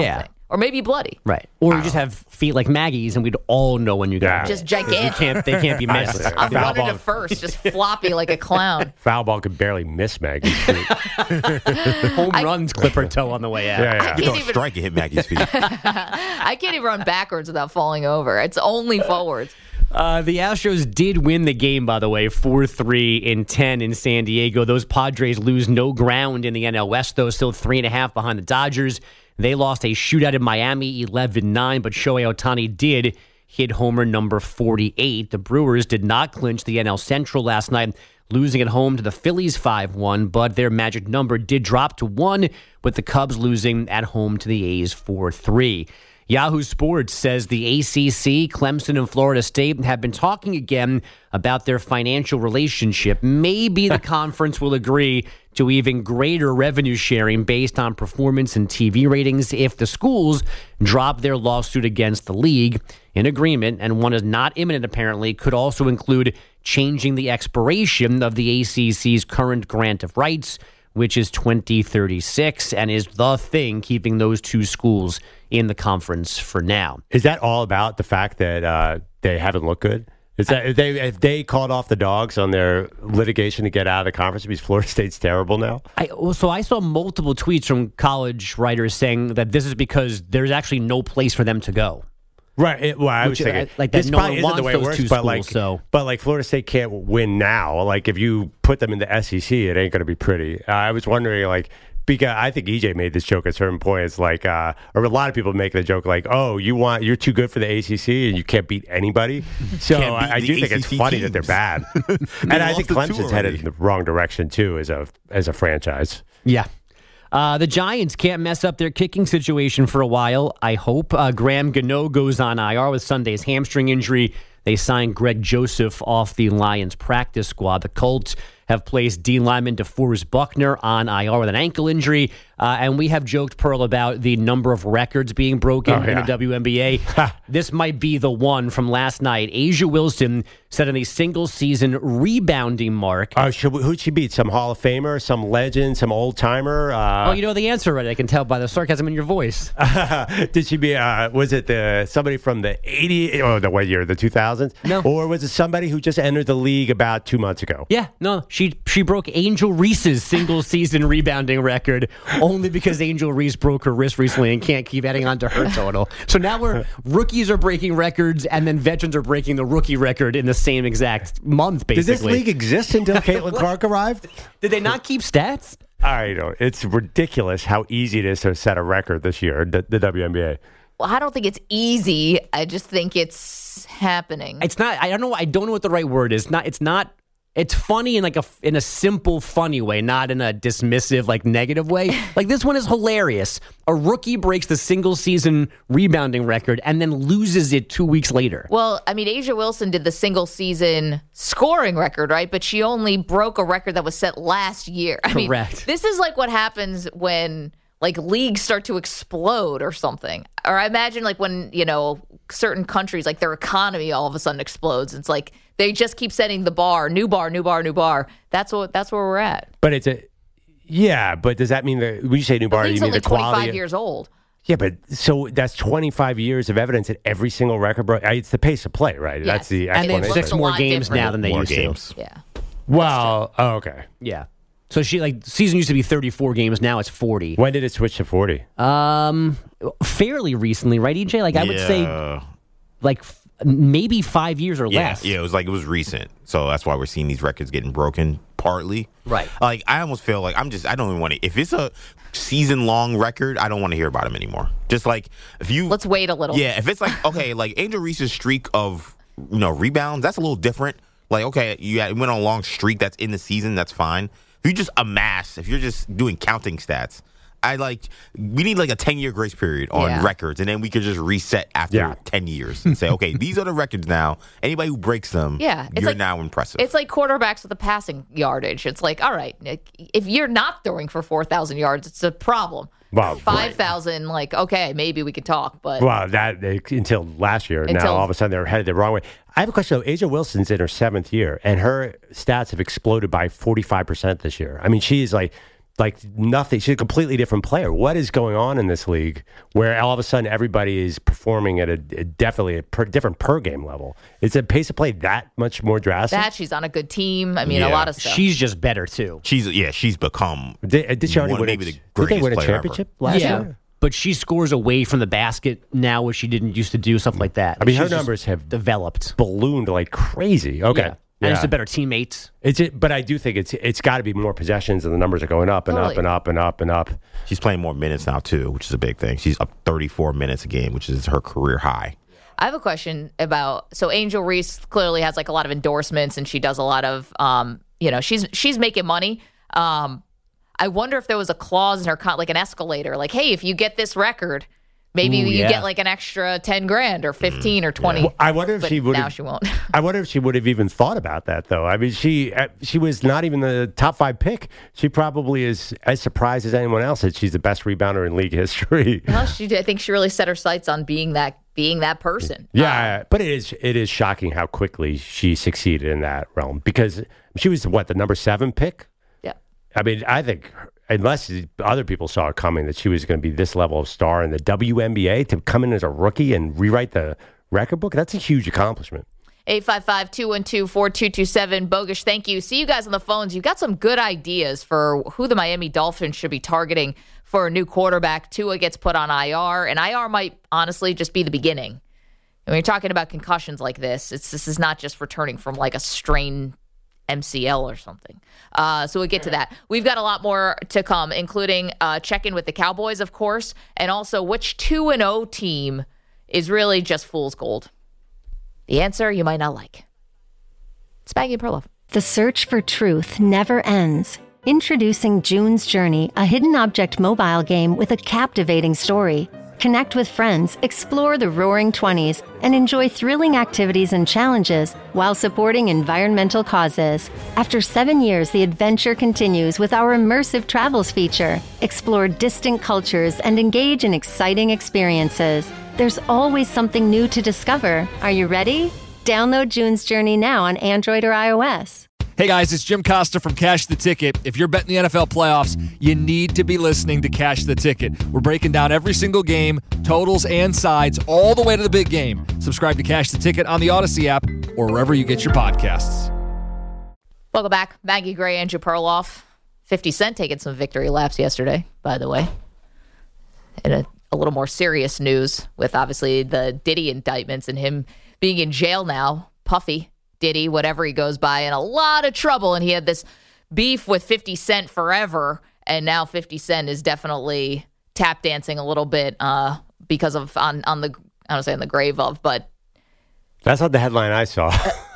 or maybe bloody. Right. Or you just have feet like Maggie's, and we'd all know when you got Yeah. hit. Just gigantic. You can't, they can't be missed. I'm Foul running ball. to first, just floppy like a clown. Foul ball could barely miss Maggie's feet. Home runs clip her toe on the way out. Yeah, yeah. I You can't don't even- strike and hit Maggie's feet. I can't even run backwards without falling over. It's only forwards. Uh, the Astros did win the game, by the way, four three in ten in San Diego. Those Padres lose no ground in the N L West, though, still three and a half behind the Dodgers. They lost a shootout in Miami, eleven nine, but Shohei Ohtani did hit homer number forty-eight. The Brewers did not clinch the N L Central last night, losing at home to the Phillies five one, but their magic number did drop to one, with the Cubs losing at home to the A's four three. Yahoo Sports says the A C C, Clemson, and Florida State have been talking again about their financial relationship. Maybe the conference will agree to even greater revenue sharing based on performance and T V ratings if the schools drop their lawsuit against the league. An agreement, and one is not imminent apparently, could also include changing the expiration of the A C C's current grant of rights, which is twenty thirty-six, and is the thing keeping those two schools in the conference for now. Is that all about the fact that uh, they haven't looked good? Is that if they if they called off the dogs on their litigation to get out of the conference because Florida State's terrible now? I, well, so I saw multiple tweets from college writers saying that this is because there's actually no place for them to go. Right. It, well, I Which, was thinking uh, like that this no probably one isn't the way wants it those works, two but like, schools, so- but like Florida State can't win now. Like if you put them in the S E C, it ain't going to be pretty. Uh, I was wondering, like, because I think E J made this joke at a certain point. It's like, uh, or a lot of people make the joke, like, "Oh, you want you're too good for the A C C and you can't beat anybody." So Can't beat I, I the do think A C it's C funny teams. that they're bad, and I think lost the two Clemson's headed already. in the wrong direction too as a as a franchise. Yeah. Uh, the Giants can't mess up their kicking situation for a while, I hope. Uh, Graham Gano goes on I R with Sunday's hamstring injury. They signed Greg Joseph off the Lions practice squad. The Colts have placed D lineman DeForest Buckner on I R with an ankle injury. Uh, and we have joked, Pearl, about the number of records being broken Oh, in yeah. the W N B A. This might be the one from last night. Asia Wilson set in a single-season rebounding mark. Oh, should we, who'd she beat? Some Hall of Famer, some legend, some old timer? Uh, oh, you know the answer already. I can tell by the sarcasm in your voice. Did she be? Uh, was it the somebody from the eighty? Oh, the what year? The two thousands? No. Or was it somebody who just entered the league about two months ago? Yeah, no, she she broke Angel Reese's single season rebounding record only because Angel Reese broke her wrist recently and can't keep adding on to her total. So now we're rookies are breaking records and then veterans are breaking the rookie record in the same exact month. Did Basically, this league exist until Caitlin Clark arrived? Did they not keep stats? I don't. It's ridiculous how easy it is to set a record this year. The, the W N B A. Well, I don't think it's easy. I just think it's happening. It's not. I don't know. I don't know what the right word is. Not. It's not. It's funny in like a in a simple, funny way, not in a dismissive, like negative way. Like this one is hilarious. A rookie breaks the single season rebounding record and then loses it two weeks later. Well, I mean, Asia Wilson did the single season scoring record, right? But she only broke a record that was set last year. I mean, Correct. this is like what happens when like leagues start to explode or something. Or I imagine like when, you know, certain countries, like their economy all of a sudden explodes. It's like they just keep setting the bar, new bar, new bar, new bar. That's what that's where we're at. But it's a. Yeah, but does that mean that when you say new bar, The you league's mean only the quality? twenty-five years old. Yeah, but so that's twenty-five years of evidence that every single record broke. It's the pace of play, right? That's the And they have explanation. six a more lot games different. now than they More used games. to. Yeah. Well, oh, okay. Yeah. So she like season used to be thirty-four games. Now it's forty. When did it switch to forty? Um, fairly recently, right, E J? Like I would say, Yeah. like f- maybe five years or Yeah, less. yeah, it was like it was recent, so that's why we're seeing these records getting broken. Partly, Right. Like I almost feel like I'm just I don't even want to. If it's a season long record, I don't want to hear about him anymore. Just like if you Let's wait a little. yeah, if it's like okay, like Angel Reese's streak of you know rebounds, that's a little different. Like okay, you had, went on a long streak that's in the season, that's fine. If you just amass, if you're just doing counting stats, I like we need like a ten year grace period on Yeah. records, and then we could just reset after Yeah. ten years and say, okay, these are the records now. Anybody who breaks them, Yeah, it's you're like- now impressive. It's like quarterbacks with the passing yardage. It's like, all right, if you're not throwing for four thousand yards, it's a problem. Wow, five thousand, like, okay, maybe we could talk, but Well, that they, until last year. Until- now all of a sudden they're headed the wrong way. I have a question though. Asia Wilson's in her seventh year, and her stats have exploded by forty-five percent this year. I mean, she's like like nothing. She's a completely different player. What is going on in this league where all of a sudden everybody is performing at a, a definitely a per, different per game level? Is the pace of play that much more drastic? That she's on a good team. I mean, Yeah. a lot of stuff. She's just better too. She's yeah, she's become. Did, did she already one, win? maybe a, the did greatest they win a player championship ever. last yeah. year? But she scores away from the basket now, which she didn't used to do, stuff like that. I mean, She's her just numbers have developed. ballooned like crazy. Okay. Yeah. And it's a better teammate. It's it, but I do think it's it's got to be more possessions, and the numbers are going up and Totally. up and up and up and up. She's playing more minutes now too, which is a big thing. She's up thirty-four minutes a game, which is her career high. I have a question about so Angel Reese clearly has like a lot of endorsements and she does a lot of um you know she's she's making money. Um, I wonder if there was a clause in her con- like an escalator, like hey, if you get this record, maybe Ooh, you yeah. get like an extra ten grand or fifteen or twenty. Well, I wonder if but she would. now she won't. I wonder if she would have even thought about that, though. I mean, she uh, she was not even the top five pick. She probably is as surprised as anyone else that she's the best rebounder in league history. Well, she I think she really set her sights on being that being that person. Yeah, but it is it is shocking how quickly she succeeded in that realm because she was what the number seven pick. Yeah. I mean, I think unless other people saw it coming that she was going to be this level of star in the W N B A to come in as a rookie and rewrite the record book, that's a huge accomplishment. eight five five, two one two, four two two seven. Bogush, thank you. See you guys on the phones. You've got some good ideas for who the Miami Dolphins should be targeting for a new quarterback. Tua gets put on I R, and I R might honestly just be the beginning. And when you're talking about concussions like this, it's this is not just returning from like a strain M C L or something. Uh, so we'll get to that. We've got a lot more to come, including uh, check-in with the Cowboys, of course, and also which two and oh team is really just fool's gold. The answer you might not like. It's Maggie and Perloff. The search for truth never ends. Introducing June's Journey, a hidden object mobile game with a captivating story. Connect with friends, explore the Roaring Twenties, and enjoy thrilling activities and challenges while supporting environmental causes. After seven years, the adventure continues with our immersive travels feature. Explore distant cultures and engage in exciting experiences. There's always something new to discover. Are you ready? Download June's Journey now on Android or iOS. Hey guys, it's Jim Costa from Cash the Ticket. If you're betting the N F L playoffs, you need to be listening to Cash the Ticket. We're breaking down every single game, totals and sides, all the way to the big game. Subscribe to Cash the Ticket on the Odyssey app or wherever you get your podcasts. Welcome back. Maggie Gray, Andrew Perloff. fifty Cent taking some victory laps yesterday, by the way. In a, a little more serious news with obviously the Diddy indictments and him being in jail now. Puffy. Diddy, whatever he goes by, in a lot of trouble. And he had this beef with fifty Cent forever. And now fifty Cent is definitely tap dancing a little bit uh, because of, on, on the, I don't say on the grave of, but. That's not the headline I saw.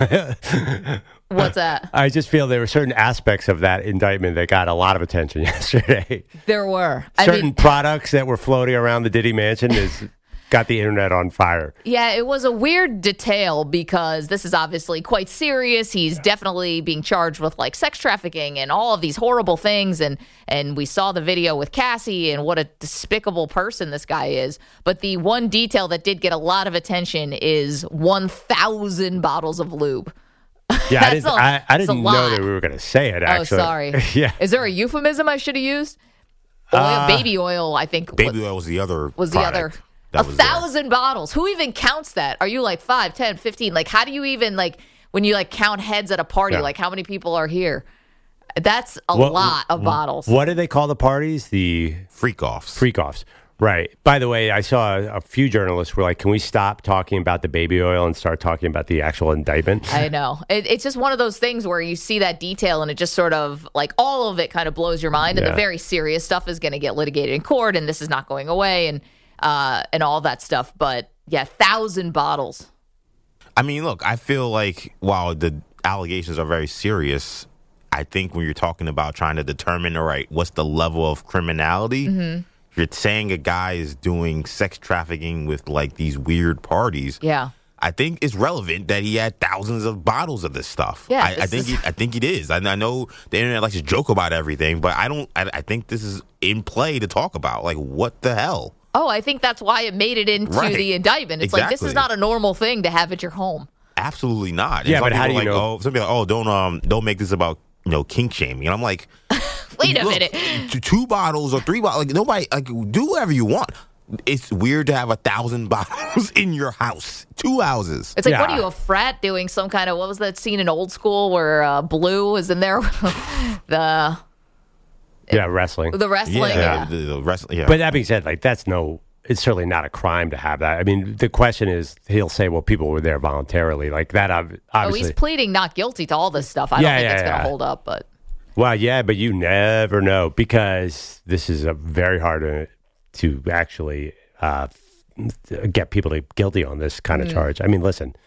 What's that? I just feel there were certain aspects of that indictment that got a lot of attention yesterday. There were. I Certain mean, products that were floating around the Diddy mansion is got the internet on fire. Yeah, it was a weird detail because this is obviously quite serious. He's definitely being charged with like sex trafficking and all of these horrible things. And and we saw the video with Cassie and what a despicable person this guy is. But the one detail that did get a lot of attention is one thousand bottles of lube. Yeah, I didn't, a- I, I that's a didn't know lot. that we were going to say it, actually. Oh, sorry. yeah. Is there a euphemism I should have used? Oil, Uh, baby oil, I think. Baby oil was the other. was the other. product A that was there. thousand bottles. Who even counts that? Are you like five, ten, fifteen? Like, how do you even, like, when you, like, count heads at a party, Yeah. like, how many people are here? That's a What- lot of bottles. What do they call the parties? The freak offs. Freak offs. Right. By the way, I saw a, a few journalists were like, can we stop talking about the baby oil and start talking about the actual indictment? I know. It, it's just one of those things where you see that detail and it just sort of, like, all of it kind of blows your mind. And Yeah. the very serious stuff is going to get litigated in court, and this is not going away, and uh, and all that stuff. But, yeah, thousand bottles. I mean, look, I feel like while the allegations are very serious, I think when you're talking about trying to determine, all right, what's the level of criminality, Mm-hmm. if you're saying a guy is doing sex trafficking with like these weird parties, Yeah. I think it's relevant that he had thousands of bottles of this stuff. Yeah, I, I this think is- it, I think it is. I, I know the internet likes to joke about everything, but I don't. I, I think this is in play to talk about. Like, what the hell? Oh, I think that's why it made it into Right. the indictment. It's like, this is Exactly. not a normal thing to have at your home. Absolutely not. And Yeah, some but how people do you like, know- Oh, some people are like, oh, don't um, don't make this about you know kink shaming. And I'm like, Wait a look, minute. t- Two bottles or three bottles. Like nobody, like do whatever you want. It's weird to have a thousand bottles in your house, two houses. It's like, Yeah. what are you, a frat doing some kind of, what was that scene in Old School where uh, Blue was in there? the Yeah, wrestling. the wrestling. Yeah, the, the wrestling. Yeah, But that being said, like that's no, it's certainly not a crime to have that. I mean, the question is, he'll say, well, people were there voluntarily. Like that, ob- Oh, obviously. he's pleading not guilty to all this stuff. I Yeah, don't think yeah, it's going yeah. to hold up, but Well, yeah, but you never know because this is a very hard to, to actually uh, get people to guilty on this kind of Mm. charge. I mean, listen,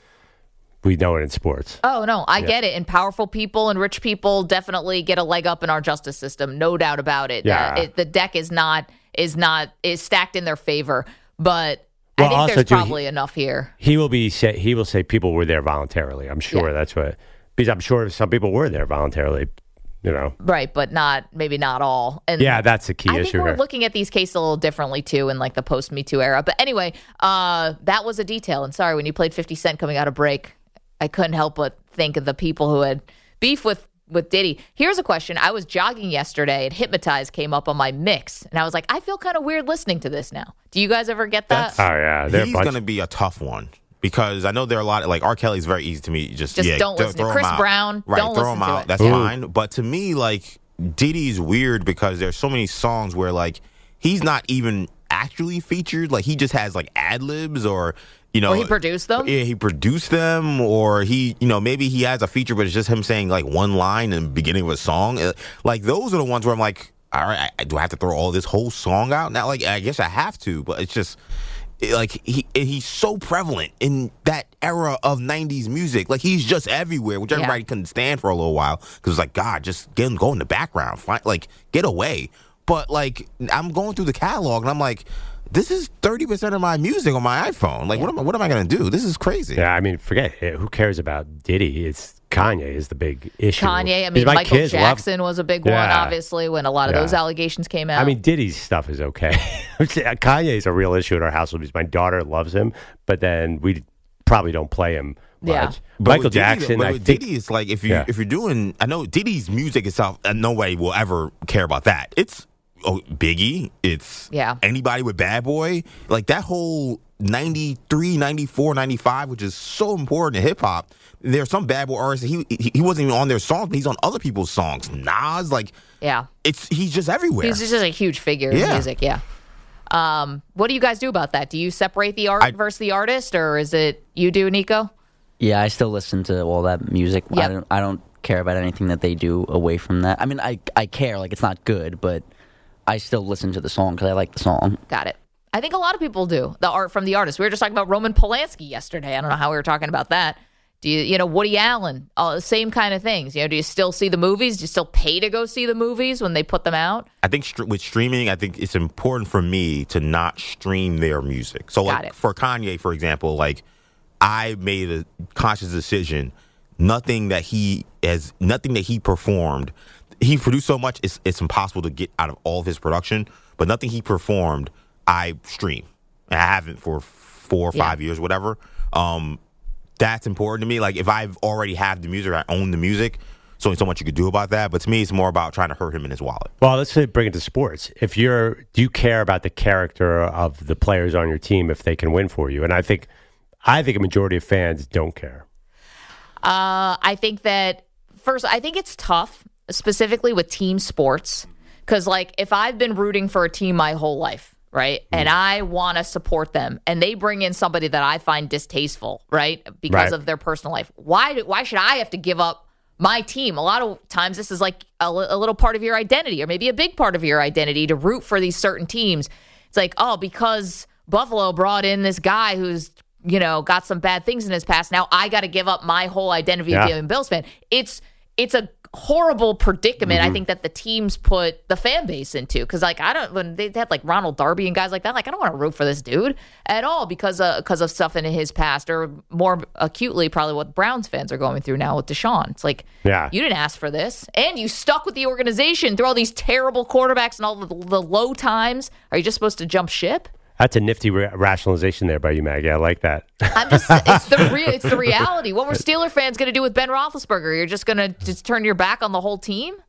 we know it in sports. oh no, I Yeah. get it. And powerful people and rich people definitely get a leg up in our justice system, no doubt about it. Yeah. Uh, it the deck is not is not is stacked in their favor, but Well, I think also, there's too, he- probably enough here. He will be say he will say people were there voluntarily. I'm sure that's what because I'm sure some people were there voluntarily. You know, Right, but not maybe not all. And yeah, that's the key I think issue we're here. looking at these cases a little differently too in like the post Me Too era. But anyway, uh, that was a detail. And sorry, when you played fifty Cent coming out of break, I couldn't help but think of the people who had beef with with Diddy. Here's a question: I was jogging yesterday, and Hypnotize came up on my mix, and I was like, I feel kind of weird listening to this now. Do you guys ever get that? oh yeah, they're a he's bunch- going to be a tough one because I know there are a lot of like R. Kelly's very easy to me. Just Just yeah, don't th- listen to throw him Chris out. Brown, Right, don't throw listen him to out. it. That's Ooh. fine. But to me, like Diddy's weird because there's so many songs where like he's not even actually featured. Like he just has like ad libs or. You know, Or he produced them? Yeah, he produced them, or he, you know, maybe he has a feature, but it's just him saying like one line in the beginning of a song. Uh, Like those are the ones where I'm like, all right, I, do I have to throw all this whole song out now? Like, I guess I have to, but it's just it, like he he's so prevalent in that era of nineties music. Like he's just everywhere, which Yeah. everybody couldn't stand for a little while because it's like, God, just get him go in the background, find, like get away. But like I'm going through the catalog and I'm like. This is thirty percent of my music on my iPhone. Like, what am I, what am I going to do? This is crazy. Yeah, I mean, forget it. Who cares about Diddy? It's Kanye is the big issue. Kanye, I Because mean, my Michael kids love- Jackson was a big one, Yeah. obviously, when a lot of Yeah. those allegations came out. I mean, Diddy's stuff is okay. Kanye's a real issue in our household because my daughter loves him, but then we probably don't play him much. Yeah. But Michael with Diddy, Jackson, but I with think. Diddy, it's like if you Yeah. if you're doing, I know Diddy's music itself, uh, nobody will ever care about that. It's oh, Biggie, it's Yeah. anybody with Bad Boy, like that whole ninety-three, ninety-four, ninety-five, which is so important in hip hop. There are some Bad Boy artists he, he he wasn't even on their songs, but he's on other people's songs. Nas, like yeah. it's he's just everywhere. He's just a huge figure in Yeah. music, yeah. Um, what do you guys do about that? Do you separate the art I- versus the artist, or is it you do, Nico? Yeah, I still listen to all that music. Yep. I don't. I don't care about anything that they do away from that. I mean, I I care. Like it's not good, but I still listen to the song because I like the song. Got it. I think a lot of people do the art from the artist. We were just talking about Roman Polanski yesterday. I don't know how we were talking about that. Do you, you know, Woody Allen, all the same kind of things. You know, do you still see the movies? Do you still pay to go see the movies when they put them out? I think str- with streaming, I think it's important for me to not stream their music. So, Got like it. for Kanye, for example, like I made a conscious decision. Nothing that he has, nothing that he performed. He produced so much; it's it's impossible to get out of all of his production. But nothing he performed, I stream. I haven't for four or Yeah. five years, whatever. Um, that's important to me. Like if I've already have the music, I own the music. So only so much you could do about that. But to me, it's more about trying to hurt him in his wallet. Well, let's say bring it to sports. If you're, do you care about the character of the players on your team if they can win for you? And I think, I think a majority of fans don't care. Uh, I think that first, I think it's tough, specifically with team sports, because like if I've been rooting for a team my whole life, right, and I want to support them, and they bring in somebody that I find distasteful, right, because Right. of their personal life, why do, why should I have to give up my team? A lot of times, this is like a, li- a little part of your identity, or maybe a big part of your identity, to root for these certain teams. It's like, oh, because Buffalo brought in this guy who's, you know, got some bad things in his past. Now I got to give up my whole identity Yeah. of being a Bills fan. It's it's a horrible predicament. I Mhm. think that the teams put the fan base into, because like I don't when they had like Ronald Darby and guys like that, like I don't want to root for this dude at all because of because of stuff in his past, or more acutely probably what Browns fans are going through now with Deshaun. It's like, Yeah. you didn't ask for this, and you stuck with the organization through all these terrible quarterbacks and all the, the low times. Are you just supposed to jump ship? That's a nifty ra- rationalization there by you, Maggie. I like that. I'm just, it's the real, it's the reality. What were Steeler fans going to do with Ben Roethlisberger? You're just going to just turn your back on the whole team?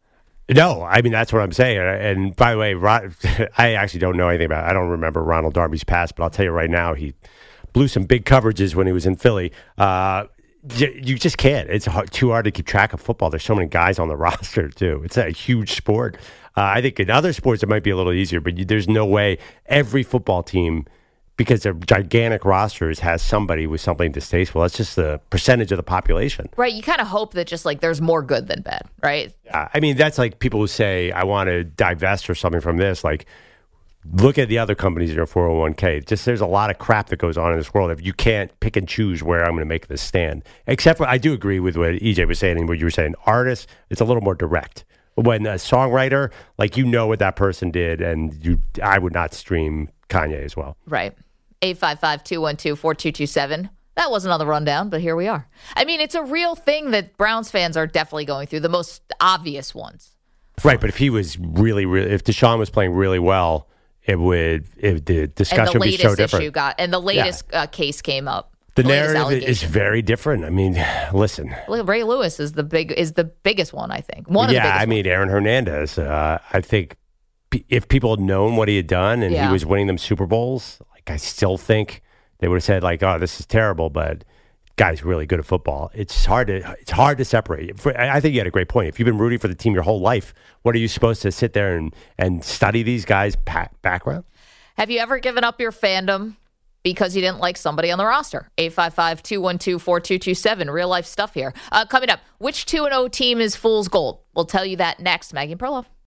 No, I mean, that's what I'm saying. And by the way, Ron, I actually don't know anything about it. I don't remember Ronald Darby's past, but I'll tell you right now, he blew some big coverages when he was in Philly. Uh, you, you just can't. It's hard, too hard to keep track of football. There's so many guys on the roster, too. It's a huge sport. Uh, I think in other sports, it might be a little easier, but you, there's no way every football team, because they're gigantic rosters, has somebody with something distasteful. That's just the percentage of the population. Right. You kind of hope that just like there's more good than bad, right? Uh, I mean, that's like people who say, I want to divest or something from this. Like, look at the other companies in your four oh one k. Just there's a lot of crap that goes on in this world. If you can't pick and choose where I'm going to make this stand. Except for, I do agree with what E J was saying and what you were saying. Artists, it's a little more direct. When a songwriter, like, you know what that person did, and you, I would not stream Kanye as well. Right. eight five five, two one two, four two two seven. That wasn't on the rundown, but here we are. I mean, it's a real thing that Browns fans are definitely going through, the most obvious ones. Right, but if he was really, really, if Deshaun was playing really well, it would, it, the discussion would be so different. And the latest issue got, and the latest yeah. uh, case came up. The, the narrative is very different. I mean, listen. Ray Lewis is the big is the biggest one, I think. One of yeah, the biggest I mean, ones. Aaron Hernandez. Uh, I think p- if people had known what he had done and yeah. he was winning them Super Bowls, like, I still think they would have said, like, oh, this is terrible, but guy's really good at football. It's hard to it's hard to separate. I think you had a great point. If you've been rooting for the team your whole life, what are you supposed to sit there and, and study these guys' pa- background? Have you ever given up your fandom because you didn't like somebody on the roster? eight five five, two one two, four two two seven. Real life stuff here. Uh, coming up, which two and oh team is fool's gold? We'll tell you that next. Maggie and Perloff.